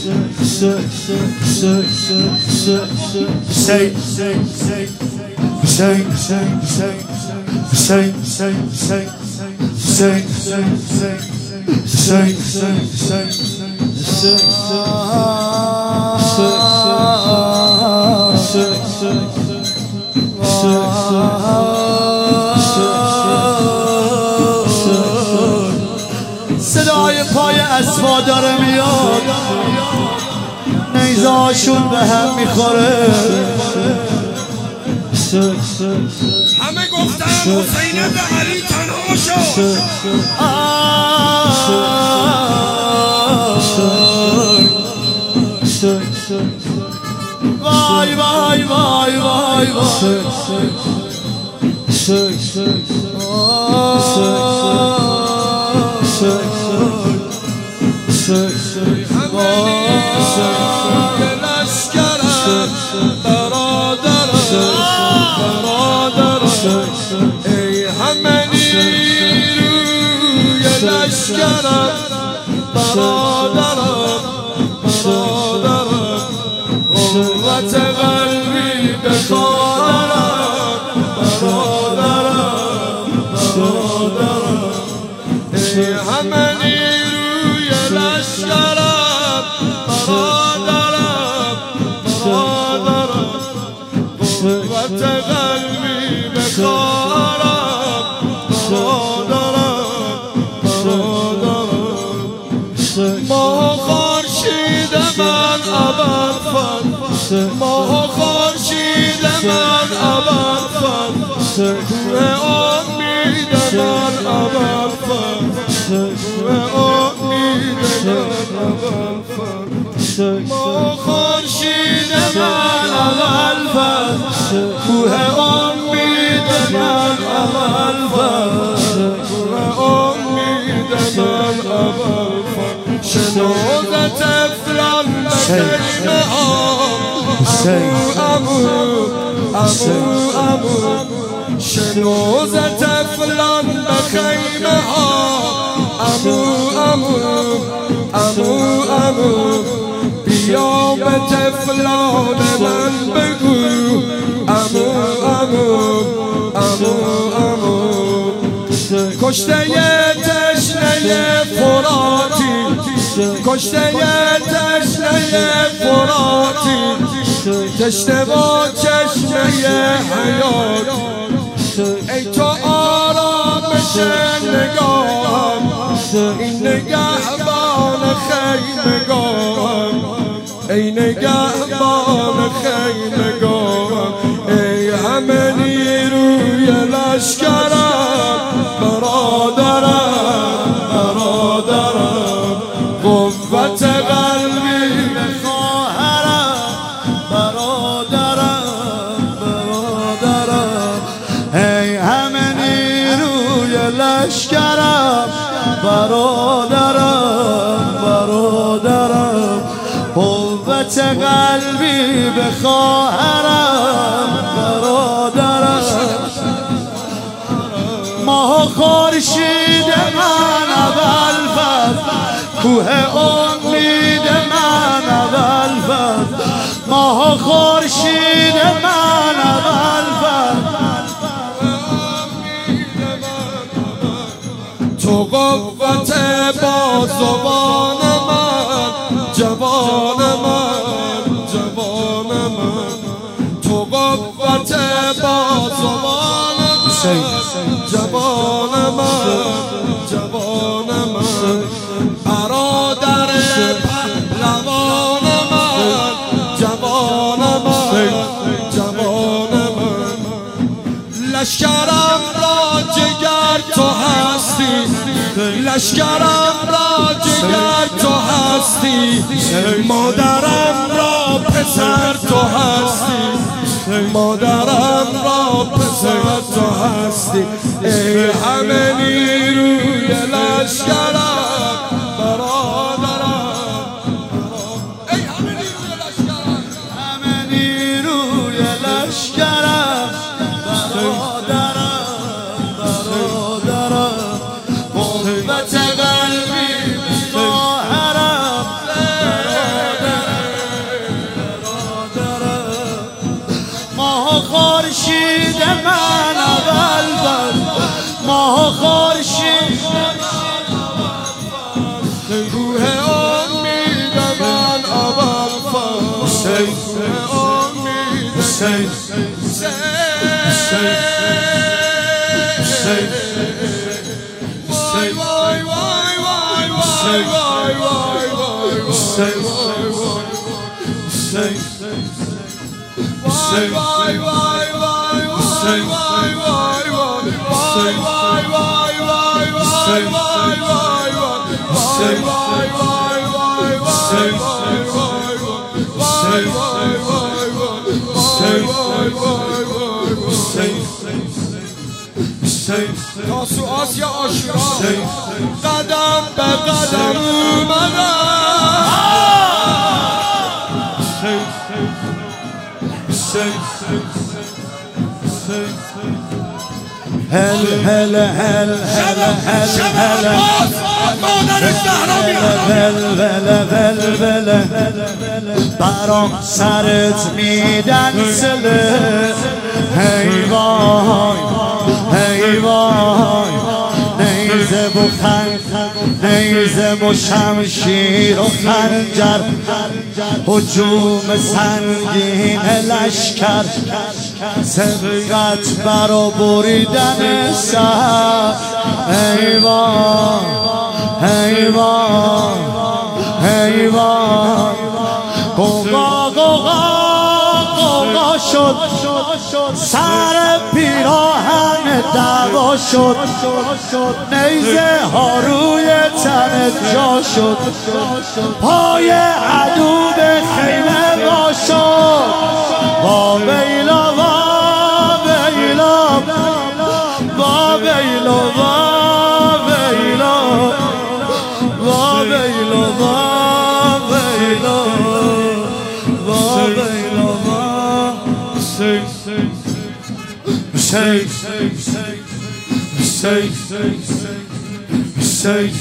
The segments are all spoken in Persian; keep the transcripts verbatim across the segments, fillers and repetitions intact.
صدای پای اسبا داره میاد، نیزه‌هاشون به هم میخوره. همه گفتن حسین به علی تنها شد. وای وای وای وای وای ای همه نیروی لشکرم برادرم برادرم، قوت قلبی به خاطرم برادرم برادرم، ای همه نیروی لشکرم برادرم برادرم، قوت قلبی به خاطرم برادرم برادرم، ماه خورشید من ابرفر، ماه خورشید من ابرفر، کوه امید من ابرفر، کوه امید من ابرفر، ماه خورشید من ابرفر، کوه امید من ابرفر، کوه امید من ابرفر، شنود طفلان به خیمه ها، امو امو امو شنود طفلان به خیمه ها، امو امو امو امو بیا به طفلان من بگو، امو امو امو امو کشته تشنه فراتی، کشته تشنه فراتی، تشنه با چشمه حیات، ای تو آرامش نگاهم، این نگهبان خیمگاهم، ای نگهبان خیمگاهم، ای همه نیروی لشکرم برادرم برادرم، قوت قلبی به خواهرم برادرم برادرم، ای همه نیروی لشکرم برادرم برادرم، قوت قلبی به خواهرم برادرم، ماه خورشید من ابرفر، کوه امید من ابرفر، ماه خورشید من ابرفر، تو قوت بازوان من جوان من جوان من، تو قوت بازوان من جوان من جوان من، برادر پهلوان من جوان من جوان من، لشکرم را جگر تو هستی، لشکرم را جگر تو هستی، مادرم را پسر تو هستی، مادرم را پسر تو هستی، ای همه نیروی لشکرم برادرم، ای همه نیروی لشکرم، همه نیروی لشکرم برادرم برادرم، قوت قلبی به خواهرم برادرم تاسو آسیا آشورا قدم به قدم اومدم هل هل هل هل هل هل بل بل برام سرت میدن سله هی وای هی وای نیزه و خنجر نیزه و شمشیر و خنجر هجوم سنگین لشکر سبقت برا بریدن سر ای وای ای وای ای وای قوقا قوقا قوقا شد سر پیراهن دعوا شد نیزه ها روی تن جا شد پای عدو به خیمه وا شد با بیلا با بیلا با بیلا با بیلا با بیلا با بیلا با بیلا با say say say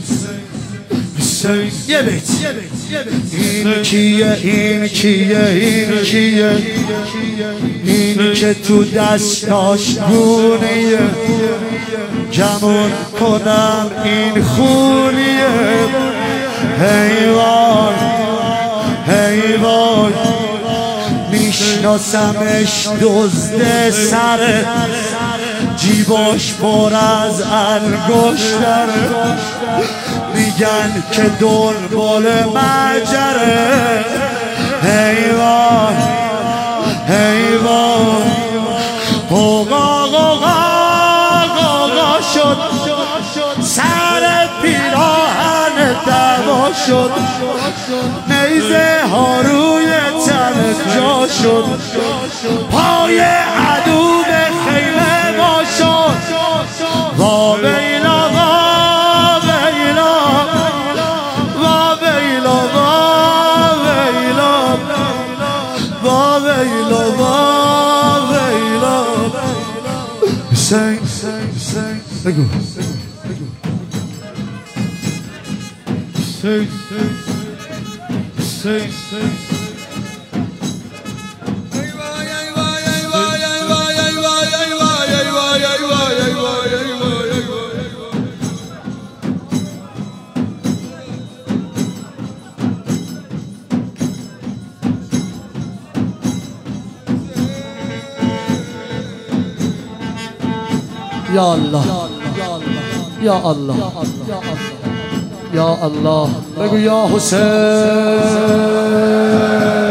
say یه بیت این کیه این کیه این کیه این که تو دستاش گونیه گمون کنم این خونیه هی وای هی وای میشناسمش دزد سره جیباش پر از انگشتره میگن که دنبال مجره هی وای هی وای قوقا قوقا قوقا شد سر پیراهن دعوا شد نیزه ها روی تن جا شد پای عدو به خیمه ما شد وا بیلا وا بیلا وا بیلا وا بیلا وا بیلا وا بیلا سنگ سنگ سنگ بگو سنگ سنگ سنگ یا الله یا الله یا الله بگو یا حسین